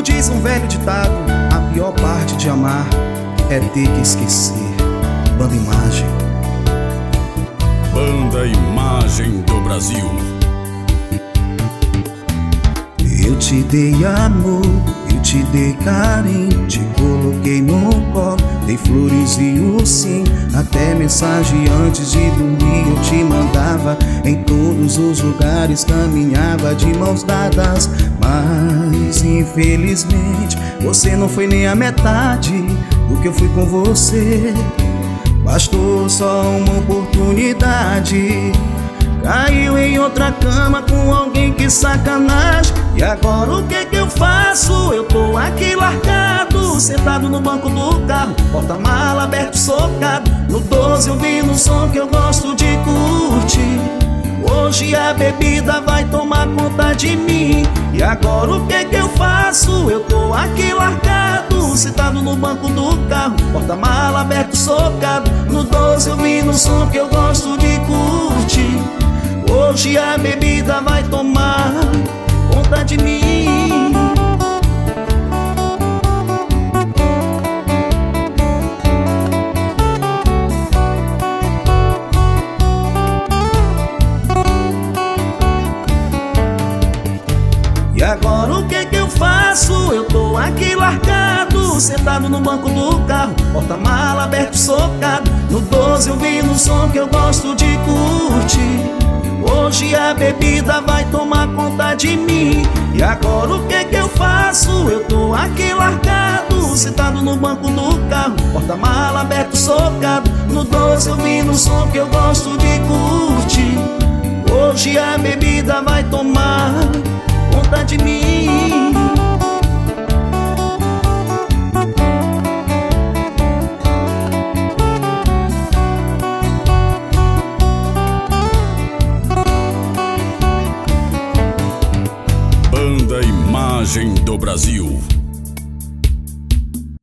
diz um velho ditado, a pior parte de amar é ter que esquecer. Banda Imagem. Banda Imagem do Brasil. Eu te dei amor, eu te dei carinho, te coloquei no colo, dei flores e sim. Até mensagem antes de dormir eu te mandava. Em todos os lugares caminhava de mãos dadas. Mas infelizmente você não foi nem a metade do que eu fui com você. Bastou só uma oportunidade, caiu em outra cama com alguém, que sacanagem. E agora o que eu faço? Eu tô aqui largado, sentado no banco do carro, porta-mala aberto, socado. No 12 ouvindo um som que eu gosto de curtir. Hoje a bebida vai tomar conta de mim. E agora o que eu faço? Eu tô aqui largado, sentado no banco do carro, porta-mala aberto, socado. No 12 ouvindo um som que eu gosto de curtir. Hoje a bebida vai tomar conta de mim. E agora o que eu faço? Eu tô aqui largado, sentado no banco do carro, porta-mala aberto, socado. No 12 ouvindo um som que eu gosto de curtir. Hoje a bebida vai tomar conta de mim. E agora o que eu faço? Eu tô aqui largado, sentado no banco do carro, porta-mala aberto, socado. No 12 ouvindo um som que eu gosto de curtir. Hoje a bebida vai tomar conta de mim. Banda Imagem do Brasil.